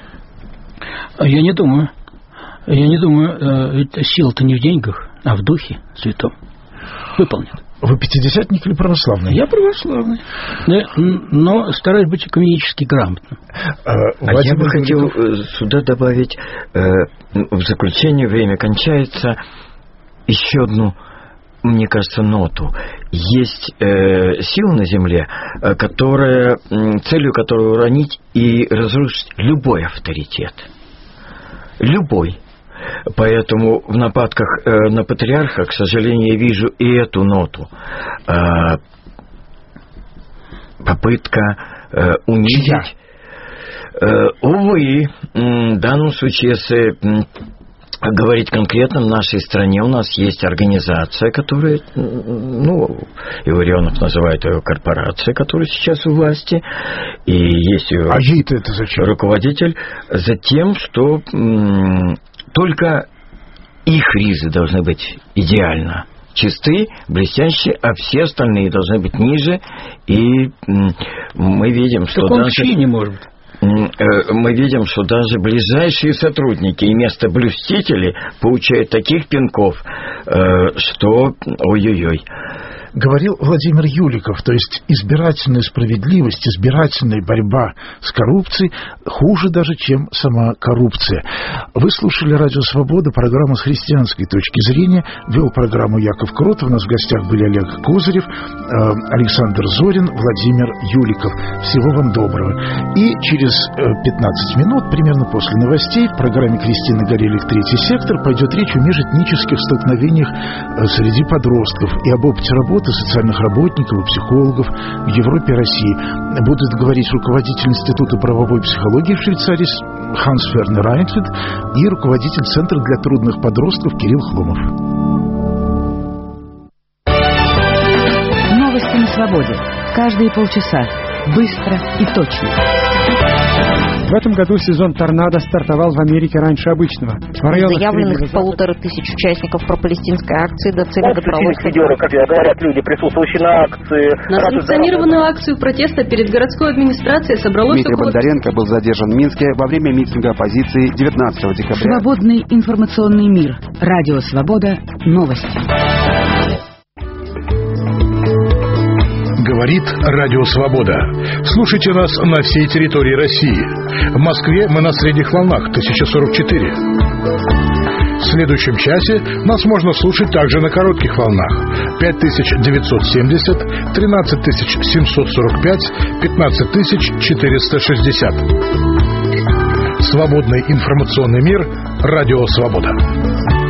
Я не думаю. Я не думаю. Сила-то не в деньгах, а в Духе Святом. Выполнит. Вы пятидесятник или православный? Я православный. Да, но стараюсь быть экономически грамотным. А, а я бы хотел сюда добавить, э, в заключение время кончается, еще одну, мне кажется, ноту. Есть э, сила на земле, которая, целью которой уронить и разрушить любой авторитет. Любой. Поэтому в нападках э, на патриарха, к сожалению, я вижу и эту ноту. Э, попытка э, унизить. Э, увы, в данном случае, если говорить конкретно, в нашей стране у нас есть организация, которая, ну, Илларионов называет ее корпорацией, которая сейчас у власти, и есть ее а ей-то это зачем? Руководитель, за тем, что м- только их ризы должны быть идеально чисты, блестящие, а все остальные должны быть ниже, и м- мы видим, что так даже... не может быть. Мы видим, что даже ближайшие сотрудники и место блюстителей получают таких пинков, что ой-ой-ой. Говорил Владимир Юликов, то есть избирательная справедливость, избирательная борьба с коррупцией хуже даже, чем сама коррупция. Вы слушали «Радио Свобода», программу с христианской точки зрения. Вел программу Яков Кротов. У нас в гостях были Олег Козырев, Александр Зорин, Владимир Юликов. Всего вам доброго. И через пятнадцать минут, примерно после новостей, в программе Кристины Горелик «Третий сектор» пойдет речь о межэтнических столкновениях среди подростков и об опыте работы социальных работников и психологов в Европе и России. Будут говорить руководитель Института правовой психологии в Швейцарии Ханс Фернер Райнфельд и руководитель Центра для трудных подростков Кирилл Хломов. Новости на свободе. Каждые полчаса. Быстро и точно. В этом году сезон торнадо стартовал в Америке раньше обычного. Из заявленных полутора тысяч участников пропалестинской акции до цели добровольцев. Как говорят люди, присутствующие на акции. На санкционированную акцию протеста перед городской администрацией собралось Дмитрий около... Бондаренко был задержан в Минске во время митинга оппозиции девятнадцатого декабря. Свободный информационный мир. Радио Свобода. Новости. Говорит Радио Свобода. Слушайте нас на всей территории России. В Москве мы на средних волнах тысяча сорок четыре. В следующем часе нас можно слушать также на коротких волнах пять тысяч девятьсот семьдесят, тринадцать тысяч семьсот сорок пять, пятнадцать тысяч четыреста шестьдесят. Свободный информационный мир. Радио Свобода.